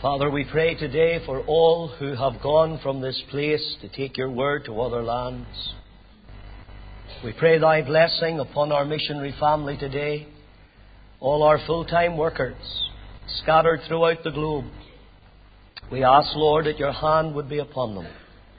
Father, we pray today for all who have gone from this place to take your word to other lands. We pray thy blessing upon our missionary family today, all our full-time workers scattered throughout the globe. We ask, Lord, that your hand would be upon them.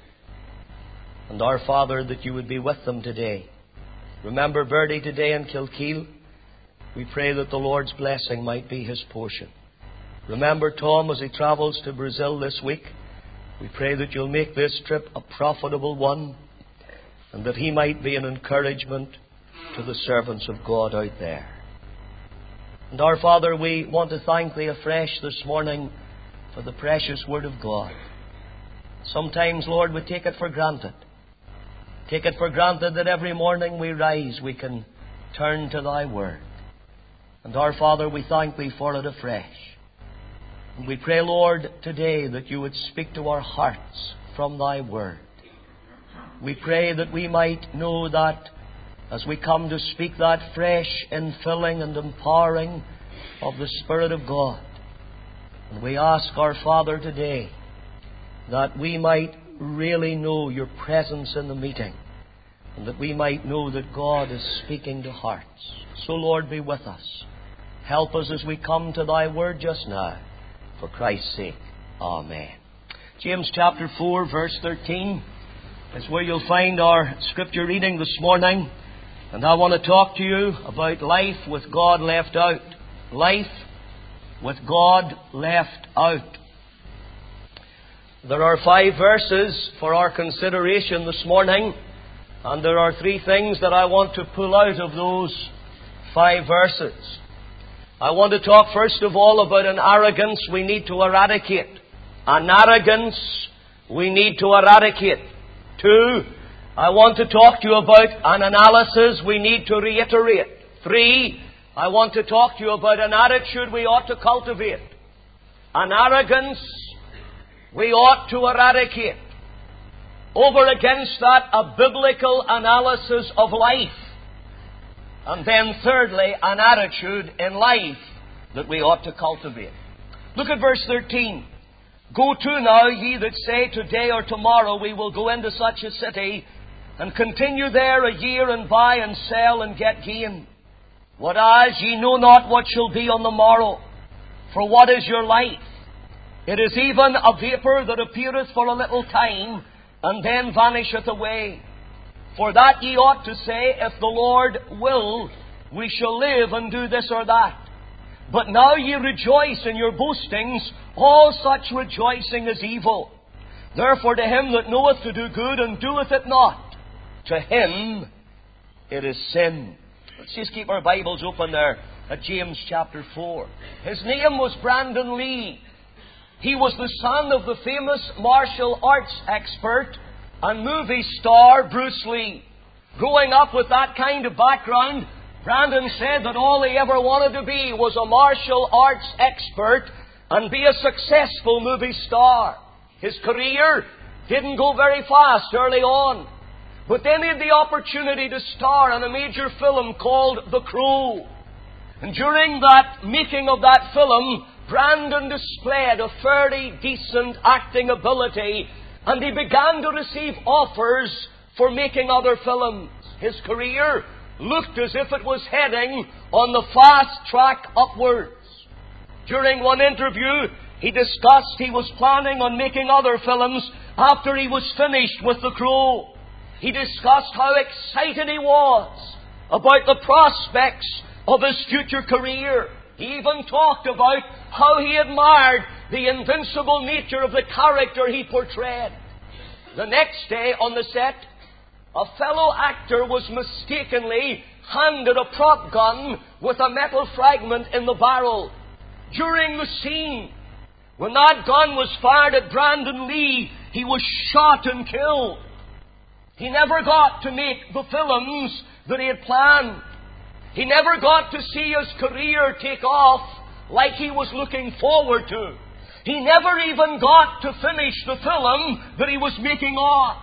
And our Father, that you would be with them today. Remember Bertie today in Kilkeel. We pray that the Lord's blessing might be his portion. Remember Tom as he travels to Brazil this week. We pray that you'll make this trip a profitable one and that he might be an encouragement to the servants of God out there. And our Father, we want to thank thee afresh this morning for the precious Word of God. Sometimes, Lord, we take it for granted. Take it for granted that every morning we rise, we can turn to thy Word. And our Father, we thank thee for it afresh. And we pray, Lord, today that you would speak to our hearts from thy Word. We pray that we might know that as we come to speak that fresh infilling and empowering of the Spirit of God. And we ask our Father today that we might really know your presence in the meeting and that we might know that God is speaking to hearts. So, Lord, be with us. Help us as we come to thy Word just now. For Christ's sake. Amen. James chapter 4, verse 13 is where you'll find our scripture reading this morning. And I want to talk to you about life with God left out. Life with God left out. There are 5 verses for our consideration this morning. And there are 3 things that I want to pull out of those 5 verses. I want to talk first of all about an arrogance we need to eradicate. An arrogance we need to eradicate. 2, I want to talk to you about an analysis we need to reiterate. 3, I want to talk to you about an attitude we ought to cultivate. An arrogance we ought to eradicate. Over against that, a biblical analysis of life. And then thirdly, an attitude in life that we ought to cultivate. Look at verse 13. Go to now, ye that say, today or tomorrow we will go into such a city, and continue there a year, and buy and sell, and get gain. What as ye know not what shall be on the morrow? For what is your life? It is even a vapour that appeareth for a little time, and then vanisheth away. For that ye ought to say, if the Lord will, we shall live and do this or that. But now ye rejoice in your boastings. All such rejoicing is evil. Therefore to him that knoweth to do good and doeth it not, to him it is sin. Let's just keep our Bibles open there at James chapter 4. His name was Brandon Lee. He was the son of the famous martial arts expert and movie star Bruce Lee. Growing up with that kind of background, Brandon said that all he ever wanted to be was a martial arts expert and be a successful movie star. His career didn't go very fast early on. But then he had the opportunity to star in a major film called The Crow. And during that making of that film, Brandon displayed a fairly decent acting ability, and he began to receive offers for making other films. His career looked as if it was heading on the fast track upwards. During one interview, he discussed he was planning on making other films after he was finished with The Crow. He discussed how excited he was about the prospects of his future career. He even talked about how he admired the invincible nature of the character he portrayed. The next day on the set, a fellow actor was mistakenly handed a prop gun with a metal fragment in the barrel. During the scene, when that gun was fired at Brandon Lee, he was shot and killed. He never got to make the films that he had planned. He never got to see his career take off like he was looking forward to. He never even got to finish the film that he was making on.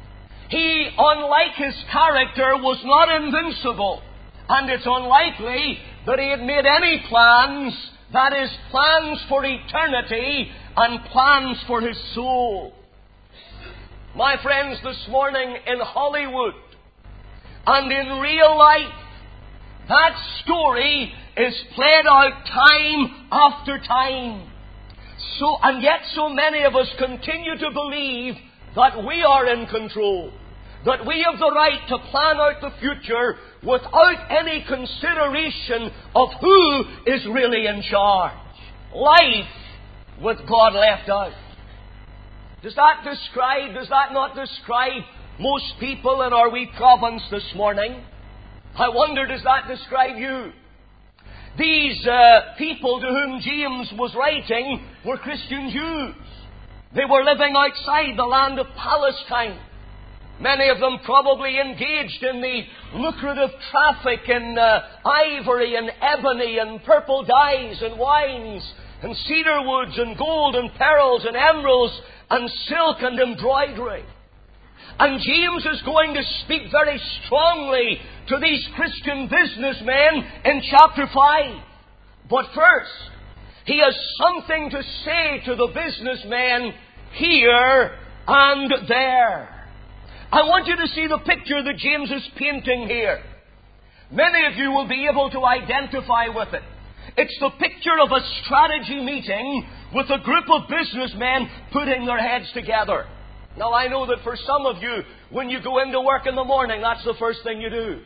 He, unlike his character, was not invincible. And it's unlikely that he had made any plans, that is, plans for eternity, and plans for his soul. My friends, this morning in Hollywood and in real life, that story is played out time after time. And yet so many of us continue to believe that we are in control, that we have the right to plan out the future without any consideration of who is really in charge. Life with God left out. Does that not describe most people in our wee province this morning? I wonder, does that describe you? These people to whom James was writing were Christian Jews. They were living outside the land of Palestine. Many of them probably engaged in the lucrative traffic in ivory and ebony and purple dyes and wines and cedar woods and gold and pearls and emeralds and silk and embroidery. And James is going to speak very strongly to these Christian businessmen in chapter 5. But first, he has something to say to the businessmen here and there. I want you to see the picture that James is painting here. Many of you will be able to identify with it. It's the picture of a strategy meeting with a group of businessmen putting their heads together. Now, I know that for some of you, when you go into work in the morning, that's the first thing you do.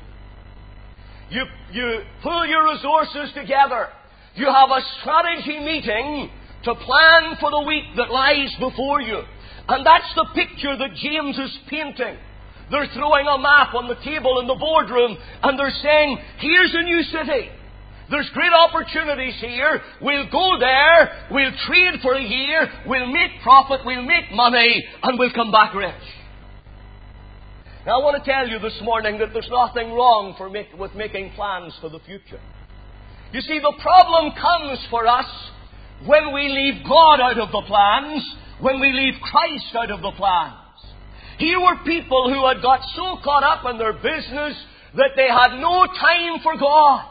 You pull your resources together. You have a strategy meeting to plan for the week that lies before you. And that's the picture that James is painting. They're throwing a map on the table in the boardroom and they're saying, here's a new city. There's great opportunities here. We'll go there. We'll trade for a year. We'll make profit. We'll make money. And we'll come back rich. Now, I want to tell you this morning that there's nothing wrong with making plans for the future. You see, the problem comes for us when we leave God out of the plans, when we leave Christ out of the plans. Here were people who had got so caught up in their business that they had no time for God.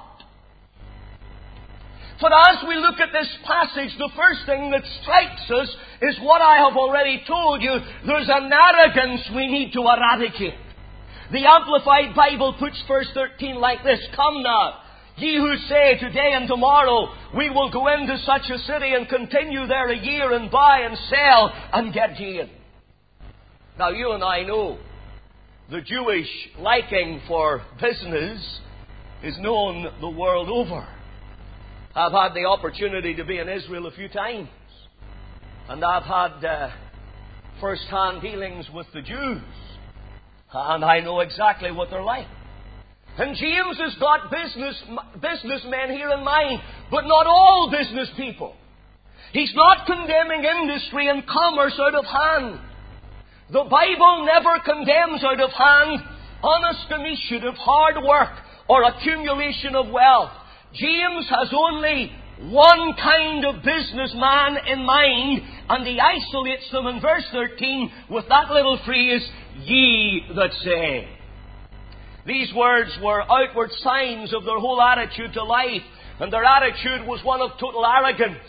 But as we look at this passage, the first thing that strikes us is what I have already told you. There's an arrogance we need to eradicate. The Amplified Bible puts verse 13 like this: Come now, ye who say, today and tomorrow we will go into such a city and continue there a year and buy and sell and get gain. Now, you and I know the Jewish liking for business is known the world over. I've had the opportunity to be in Israel a few times, and I've had first-hand dealings with the Jews, and I know exactly what they're like. And James has got businessmen here in mind, but not all business people. He's not condemning industry and commerce out of hand. The Bible never condemns out of hand honest initiative, hard work, or accumulation of wealth. James has only one kind of businessman in mind, and he isolates them in verse 13 with that little phrase, ye that say. These words were outward signs of their whole attitude to life, and their attitude was one of total arrogance.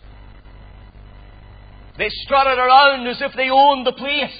They strutted around as if they owned the place.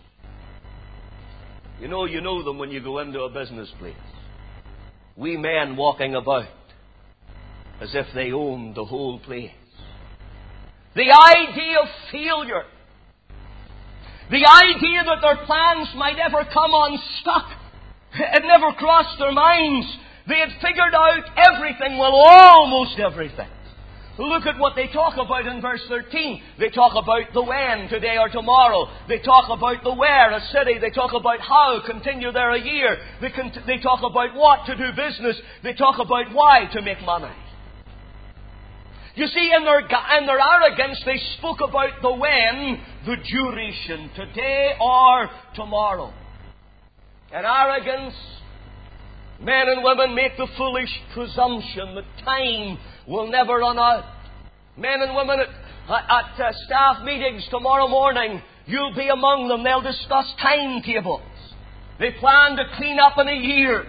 You know them when you go into a business place. We men walking about as if they owned the whole place. The idea of failure. The idea that their plans might ever come unstuck. It never crossed their minds. They had figured out everything, well, almost everything. Look at what they talk about in verse 13. They talk about the when, today or tomorrow. They talk about the where, a city. They talk about how, continue there a year. They talk about what, to do business. They talk about why, to make money. You see, in their arrogance, they spoke about the when, the duration, today or tomorrow. In arrogance, men and women make the foolish presumption that time will never run out. Men and women at staff meetings tomorrow morning, you'll be among them. They'll discuss timetables. They plan to clean up in a year,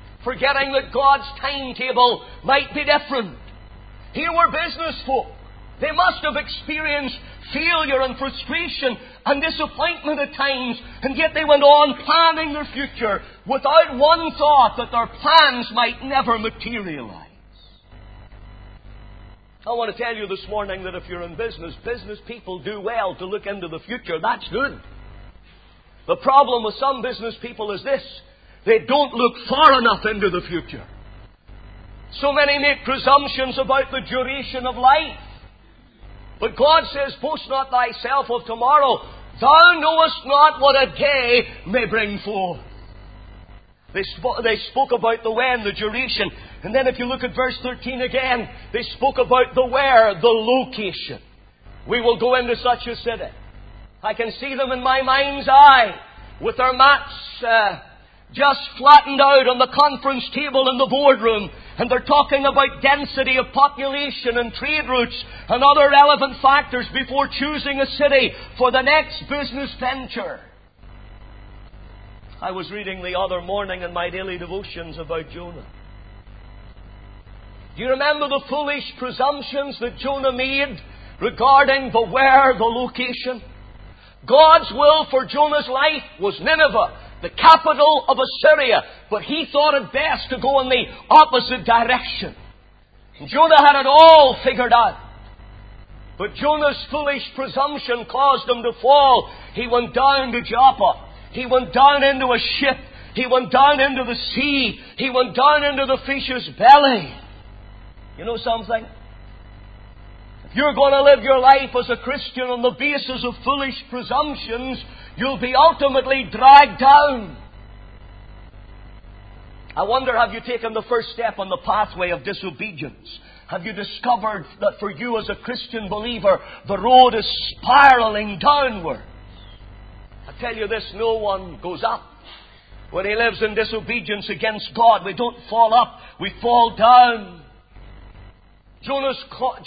forgetting that God's timetable might be different. Here were business folk They must have experienced failure and frustration and disappointment at times, and yet they went on planning their future without one thought that their plans might never materialize. I want to tell you this morning that if you're in business people do well to look into the future. That's good. The problem with some business people is this: they don't look far enough into the future. So many make presumptions about the duration of life. But God says, boast not thyself of tomorrow. Thou knowest not what a day may bring forth. They spoke about the when, the duration. And then if you look at verse 13 again, they spoke about the where, the location. We will go into such a city. I can see them in my mind's eye with their mats just flattened out on the conference table in the boardroom, and they're talking about density of population and trade routes and other relevant factors before choosing a city for the next business venture. I was reading the other morning in my daily devotions about Jonah. Do you remember the foolish presumptions that Jonah made regarding the where, the location? God's will for Jonah's life was Nineveh, the capital of Assyria, but he thought it best to go in the opposite direction. Jonah had it all figured out. But Jonah's foolish presumption caused him to fall. He went down to Joppa. He went down into a ship. He went down into the sea. He went down into the fish's belly. You know something? If you're going to live your life as a Christian on the basis of foolish presumptions, you'll be ultimately dragged down. I wonder, have you taken the first step on the pathway of disobedience? Have you discovered that for you as a Christian believer, the road is spiraling downward? I tell you this, no one goes up. When he lives in disobedience against God, we don't fall up, we fall down. Jonah's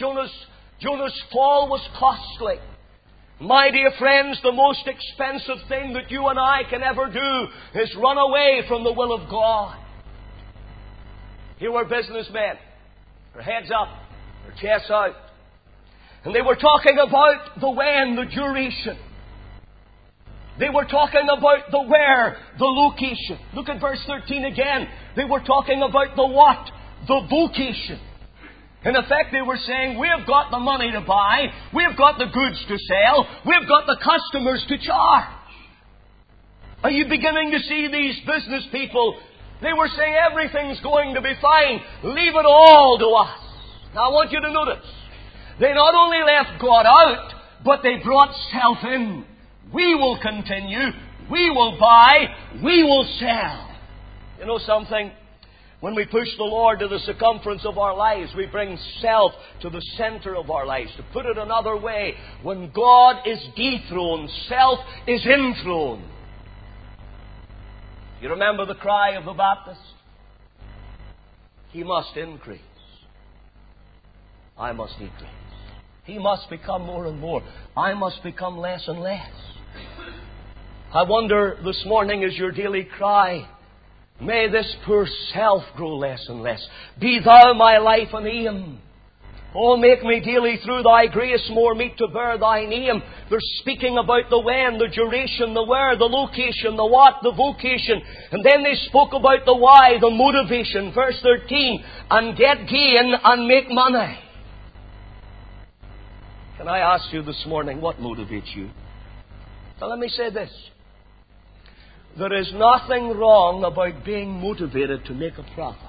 fall was costly. My dear friends, the most expensive thing that you and I can ever do is run away from the will of God. Here were businessmen, their heads up, their chests out. And they were talking about the when, the duration. They were talking about the where, the location. Look at verse 13 again. They were talking about the what, the vocation. In effect, they were saying, we've got the money to buy, we've got the goods to sell, we've got the customers to charge. Are you beginning to see these business people? They were saying everything's going to be fine. Leave it all to us. Now I want you to notice, they not only left God out, but they brought self in. We will continue, we will buy, we will sell. You know something? When we push the Lord to the circumference of our lives, we bring self to the center of our lives. To put it another way, when God is dethroned, self is enthroned. You remember the cry of the Baptist? He must increase. I must decrease. He must become more and more. I must become less and less. I wonder this morning, is your daily cry, may this poor self grow less and less. Be thou my life and aim. Oh, make me daily through thy grace more meet to bear thy name. They're speaking about the when, the duration, the where, the location, the what, the vocation. And then they spoke about the why, the motivation. Verse 13, and get gain and make money. Can I ask you this morning, what motivates you? Now let me say this. There is nothing wrong about being motivated to make a profit.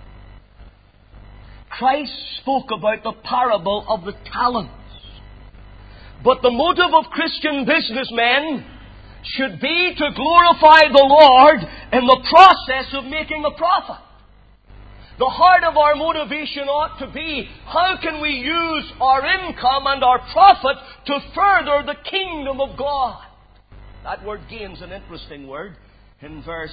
Christ spoke about the parable of the talents. But the motive of Christian businessmen should be to glorify the Lord in the process of making a profit. The heart of our motivation ought to be, how can we use our income and our profit to further the kingdom of God? That word gain's an interesting word in verse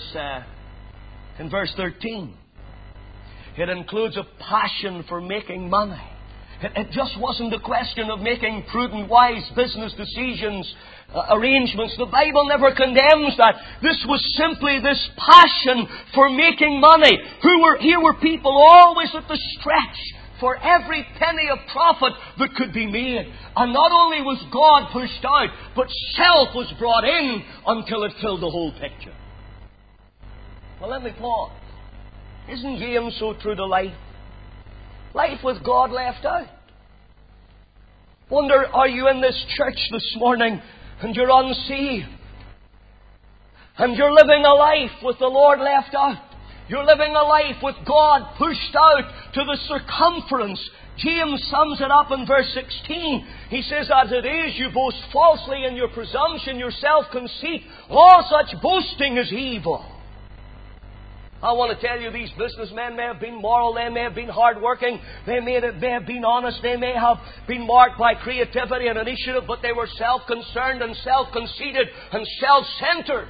13. It includes a passion for making money. It just wasn't a question of making prudent, wise business decisions, arrangements. The Bible never condemns that. This was simply this passion for making money. Here were people always at the stretch for every penny of profit that could be made. And not only was God pushed out, but self was brought in until it filled the whole picture. Well, let me pause. Isn't James so true to life? Life with God left out. Wonder, are you in this church this morning and you're unsaved? And you're living a life with the Lord left out. You're living a life with God pushed out to the circumference. James sums it up in verse 16. He says, as it is, you boast falsely in your presumption, your self-conceit. All such boasting is evil. I want to tell you, these businessmen may have been moral, they may have been hardworking, they may have been honest, they may have been marked by creativity and initiative, but they were self-concerned and self-conceited and self-centered.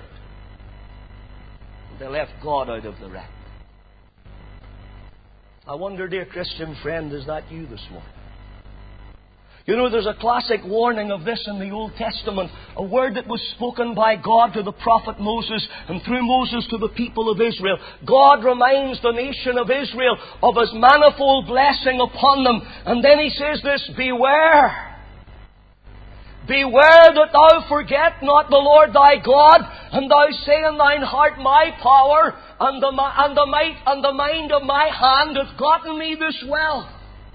They left God out of the wreck. I wonder, dear Christian friend, is that you this morning? You know, there's a classic warning of this in the Old Testament, a word that was spoken by God to the prophet Moses, and through Moses to the people of Israel. God reminds the nation of Israel of His manifold blessing upon them. And then He says this, beware. Beware that thou forget not the Lord thy God, and thou say in thine heart, my power and the might and the mind of my hand hath gotten me this wealth.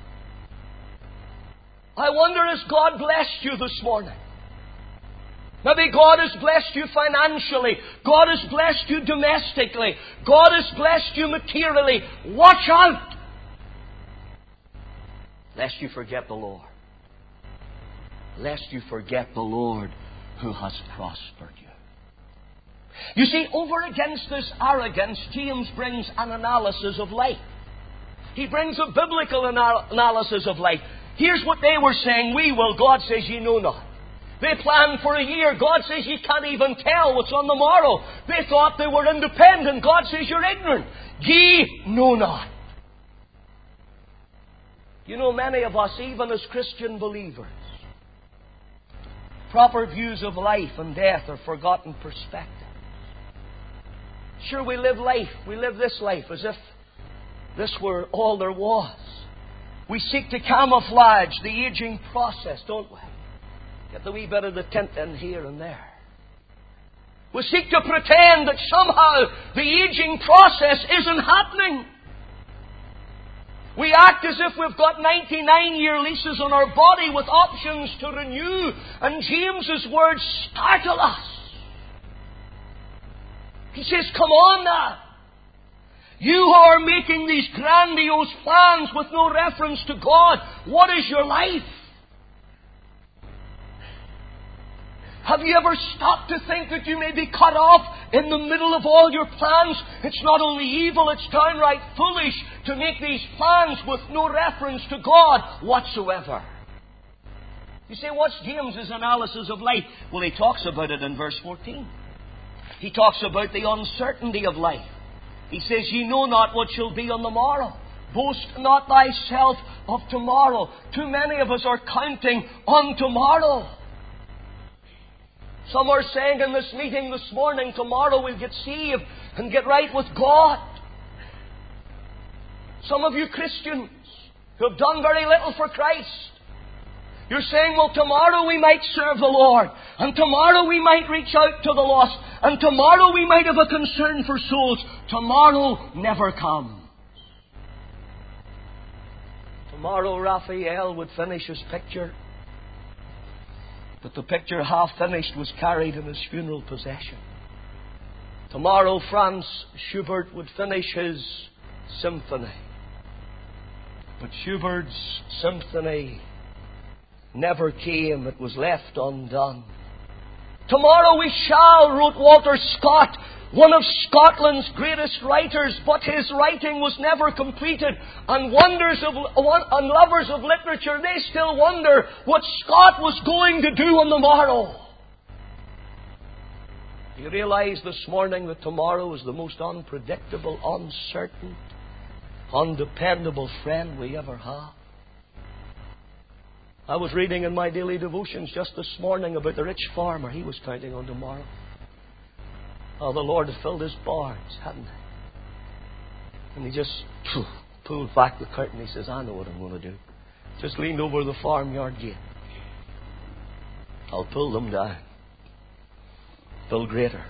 I wonder, has God blessed you this morning? Maybe God has blessed you financially. God has blessed you domestically. God has blessed you materially. Watch out, lest you forget the Lord. Lest you forget the Lord who has prospered you. You see, over against this arrogance, James brings an analysis of life. He brings a biblical analysis of life. Here's what they were saying, we will. God says, ye know not. They planned for a year. God says, you can't even tell what's on the morrow. They thought they were independent. God says, you're ignorant. Ye know not. You know, many of us, even as Christian believers, proper views of life and death are forgotten perspectives. Sure, we live this life as if this were all there was. We seek to camouflage the aging process, don't we? Get the wee bit of the tint in here and there. We seek to pretend that somehow the aging process isn't happening. We act as if we've got 99-year leases on our body with options to renew. And James's words startle us. He says, come on now. You who are making these grandiose plans with no reference to God, what is your life? Have you ever stopped to think that you may be cut off in the middle of all your plans? It's not only evil, it's downright foolish to make these plans with no reference to God whatsoever. You say, what's James's analysis of life? Well, he talks about it in verse 14. He talks about the uncertainty of life. He says, ye know not what shall be on the morrow. Boast not thyself of tomorrow. Too many of us are counting on tomorrow. Some are saying in this meeting this morning, tomorrow we'll get saved and get right with God. Some of you Christians who have done very little for Christ, you're saying, well, tomorrow we might serve the Lord, and tomorrow we might reach out to the lost, and tomorrow we might have a concern for souls. Tomorrow never comes. Tomorrow Raphael would finish his picture, but the picture half finished was carried in his funeral procession. Tomorrow Franz Schubert would finish his symphony, but Schubert's symphony never came. It was left undone. Tomorrow we shall, wrote Walter Scott, one of Scotland's greatest writers, but his writing was never completed. And lovers of literature, they still wonder what Scott was going to do on the morrow. Do you realize this morning that tomorrow is the most unpredictable, uncertain, undependable friend we ever have? I was reading in my daily devotions just this morning about the rich farmer. He was counting on tomorrow. Oh, the Lord had filled his barns, hadn't he? And he just pulled back the curtain. He says, I know what I'm going to do. Just leaned over the farmyard gate. I'll pull them down. Build greater.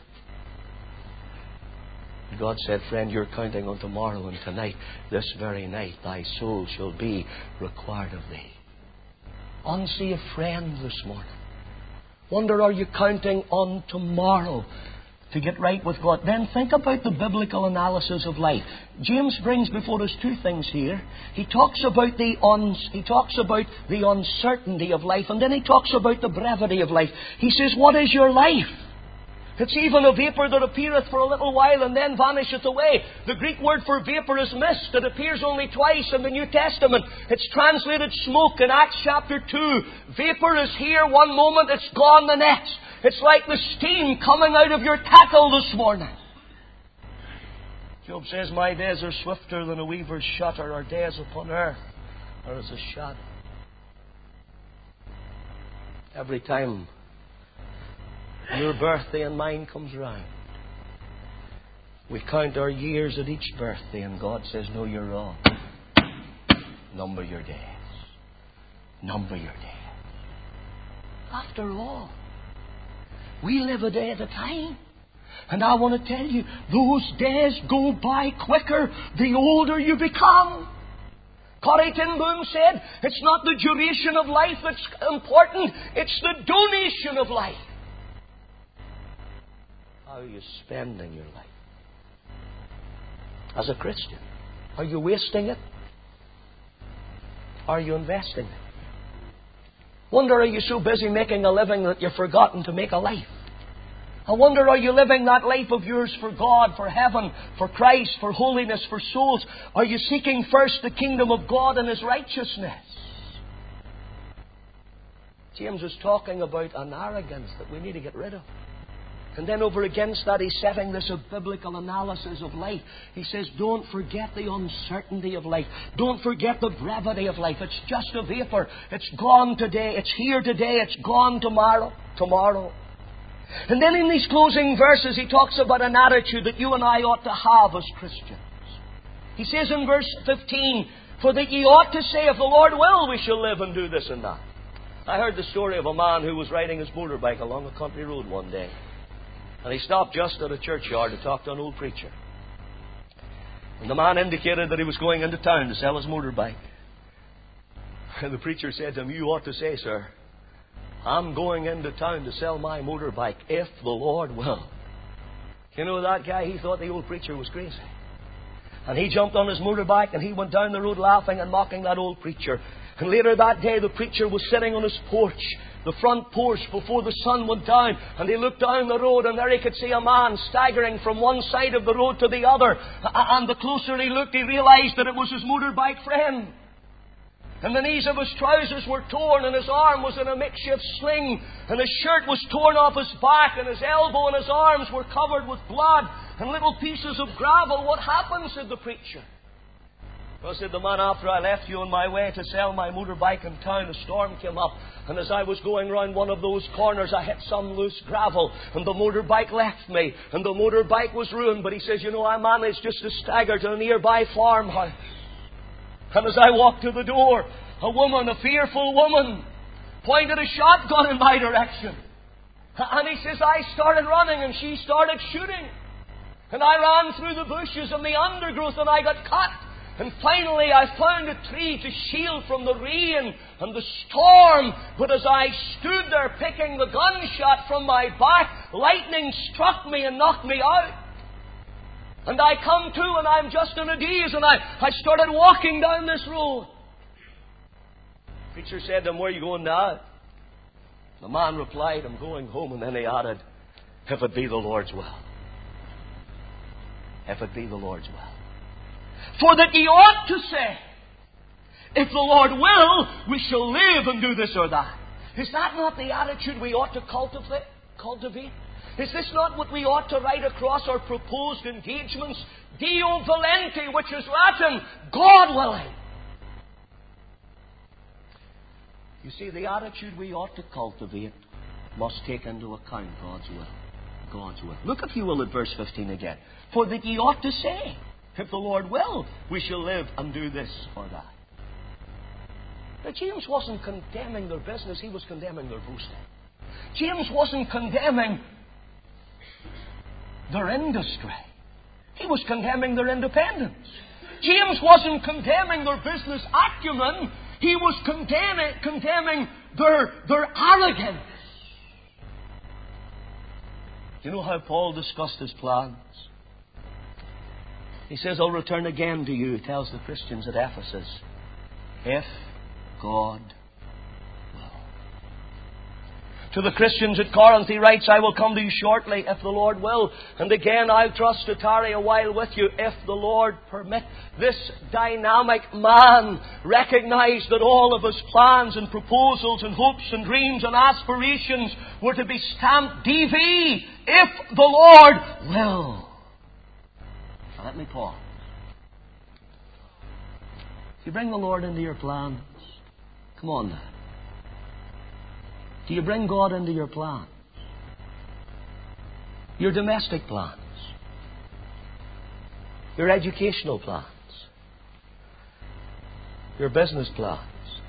God said, friend, you're counting on tomorrow, and tonight, this very night, thy soul shall be required of thee. Unsaved friend this morning. Wonder, are you counting on tomorrow to get right with God? Then think about the biblical analysis of life. James brings before us two things here. He talks about the uncertainty of life, and then he talks about the brevity of life. He says, what is your life? It's even a vapour that appeareth for a little while and then vanisheth away. The Greek word for vapour is mist. It appears only twice in the New Testament. It's translated smoke in Acts chapter 2. Vapour is here one moment, it's gone the next. It's like the steam coming out of your tackle this morning. Job says, my days are swifter than a weaver's shutter. Our days upon earth are as a shadow. Every time your birthday and mine comes round, we count our years at each birthday, and God says, no, you're wrong. Number your days. Number your days. After all, we live a day at a time. And I want to tell you, those days go by quicker the older you become. Corrie ten Boom said, it's not the duration of life that's important, it's the donation of life. How are you spending your life? As a Christian, are you wasting it? Are you investing it? Wonder, are you so busy making a living that you've forgotten to make a life? I wonder, are you living that life of yours for God, for heaven, for Christ, for holiness, for souls? Are you seeking first the kingdom of God and His righteousness? James is talking about an arrogance that we need to get rid of. And then over against that, he's setting this a biblical analysis of life. He says, don't forget the uncertainty of life. Don't forget the brevity of life. It's just a vapour. It's gone today. It's here today. It's gone tomorrow. And then in these closing verses, he talks about an attitude that you and I ought to have as Christians. He says in verse 15, for that ye ought to say, if the Lord will, we shall live and do this and that. I heard the story of a man who was riding his motorbike along a country road one day. And he stopped just at a churchyard to talk to an old preacher. And the man indicated that he was going into town to sell his motorbike. And the preacher said to him, you ought to say, sir, I'm going into town to sell my motorbike if the Lord will. You know that guy, he thought the old preacher was crazy. And he jumped on his motorbike and he went down the road laughing and mocking that old preacher. And later that day, the preacher was sitting on his porch, the front porch, before the sun went down. And he looked down the road, and there he could see a man staggering from one side of the road to the other. And the closer he looked, he realized that it was his motorbike friend. And the knees of his trousers were torn, and his arm was in a makeshift sling, and his shirt was torn off his back, and his elbow and his arms were covered with blood and little pieces of gravel. What happened? Said the preacher. Well, said the man, after I left you on my way to sell my motorbike in town, a storm came up. And as I was going round one of those corners, I hit some loose gravel. And the motorbike left me. And the motorbike was ruined. But he says, you know, I managed just to stagger to a nearby farmhouse. And as I walked to the door, a woman, a fearful woman, pointed a shotgun in my direction. And he says, I started running and she started shooting. And I ran through the bushes and the undergrowth and I got cut. And finally I found a tree to shield from the rain and the storm. But as I stood there picking the gunshot from my back, lightning struck me and knocked me out. And I come to and I'm just in a daze, and I started walking down this road. The preacher said to him, where are you going now? The man replied, I'm going home. And then he added, if it be the Lord's will. If it be the Lord's will. For that ye ought to say, if the Lord will, we shall live and do this or that. Is that not the attitude we ought to cultivate? Is this not what we ought to write across our proposed engagements? Deo volenti, which is Latin, God willing. You see, the attitude we ought to cultivate must take into account God's will. God's will. Look, if you will, at verse 15 again. For that ye ought to say, if the Lord will, we shall live and do this or that. Now, James wasn't condemning their business, he was condemning their boasting. James wasn't condemning their industry. He was condemning their independence. James wasn't condemning their business acumen. He was condemning their arrogance. Do you know how Paul discussed his plans? He says, I'll return again to you, he tells the Christians at Ephesus, if God will. To the Christians at Corinth, he writes, I will come to you shortly, if the Lord will. And again, I'll trust to tarry a while with you, if the Lord permit. This dynamic man recognized that all of his plans and proposals and hopes and dreams and aspirations were to be stamped DV, if the Lord will. Now, let me pause. Do you bring the Lord into your plans? Come on now. Do you bring God into your plans? Your domestic plans? Your educational plans? Your business plans?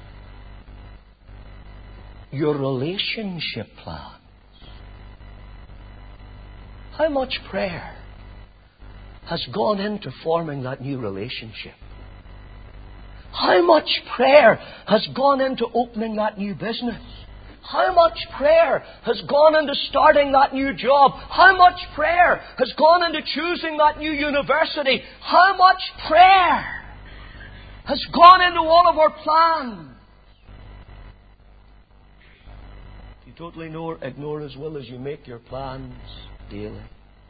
Your relationship plans? How much prayer has gone into forming that new relationship? How much prayer has gone into opening that new business? How much prayer has gone into starting that new job? How much prayer has gone into choosing that new university? How much prayer has gone into all of our plans? Do you totally ignore His will as you make your plans daily?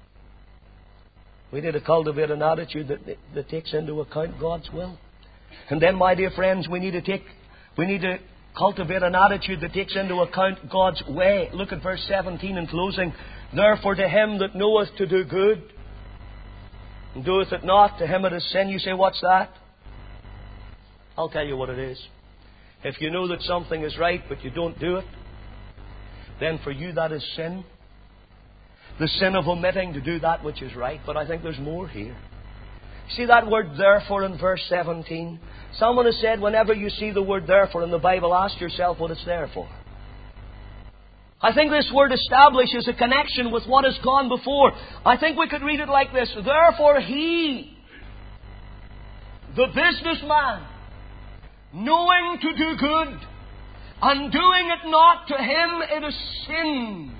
We need to cultivate an attitude that takes into account God's will. And then, my dear friends, we need to cultivate an attitude that takes into account God's way. Look at verse 17 in closing. Therefore, to him that knoweth to do good, and doeth it not, to him it is sin. You say, what's that? I'll tell you what it is. If you know that something is right, but you don't do it, then for you that is sin. The sin of omitting to do that which is right. But I think there's more here. See that word therefore in verse 17? Someone has said, whenever you see the word therefore in the Bible, ask yourself what it's there for. I think this word establishes a connection with what has gone before. I think we could read it like this. Therefore he, the businessman, knowing to do good and doing it not, to him it is sin.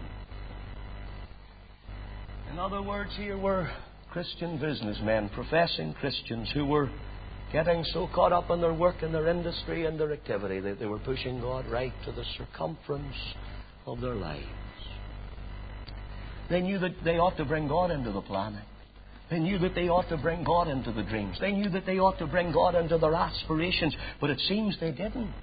In other words, here were Christian businessmen, professing Christians, who were getting so caught up in their work and their industry and their activity that they were pushing God right to the circumference of their lives. They knew that they ought to bring God into the planning. They knew that they ought to bring God into the dreams. They knew that they ought to bring God into their aspirations, but it seems they didn't.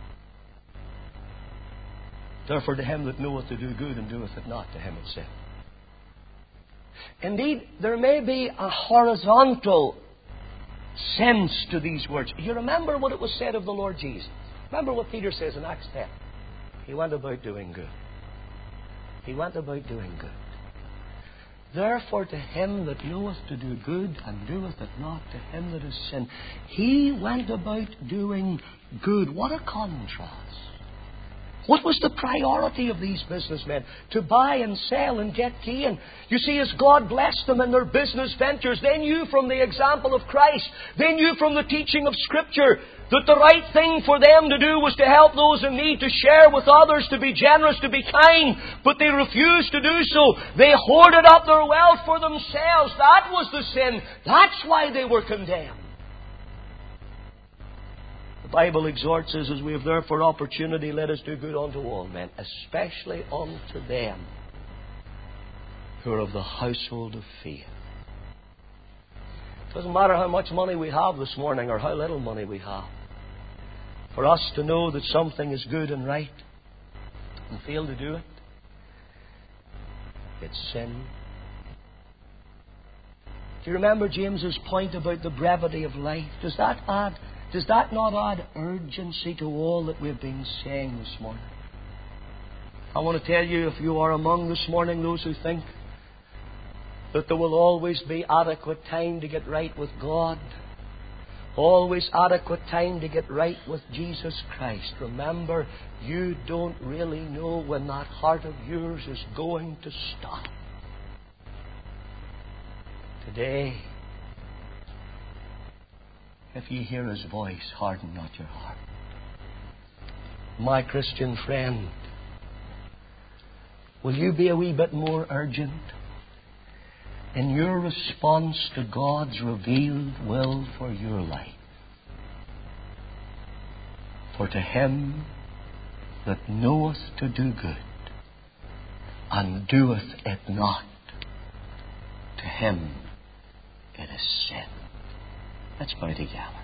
Therefore, to him that knoweth to do good and doeth it not, to him it's sin. Indeed, there may be a horizontal sense to these words. You remember what it was said of the Lord Jesus. Remember what Peter says in Acts 10. He went about doing good. He went about doing good. Therefore, to him that knoweth to do good and doeth it not, to him that is sin. He went about doing good. What a contrast. What was the priority of these businessmen? To buy and sell and get gain. You see, as God blessed them in their business ventures, they knew from the example of Christ, they knew from the teaching of Scripture, that the right thing for them to do was to help those in need, to share with others, to be generous, to be kind. But they refused to do so. They hoarded up their wealth for themselves. That was the sin. That's why they were condemned. The Bible exhorts us, as we have therefore opportunity, let us do good unto all men, especially unto them who are of the household of faith. It doesn't matter how much money we have this morning or how little money we have. For us to know that something is good and right and fail to do it, it's sin. Do you remember James's point about the brevity of life? Does that add Does that not add urgency to all that we've been saying this morning? I want to tell you, if you are among this morning those who think that there will always be adequate time to get right with God, always adequate time to get right with Jesus Christ, remember, you don't really know when that heart of yours is going to stop. Today, if ye hear His voice, harden not your heart. My Christian friend, will you be a wee bit more urgent in your response to God's revealed will for your life? For to him that knoweth to do good and doeth it not, to him it is sin. Let's bow together.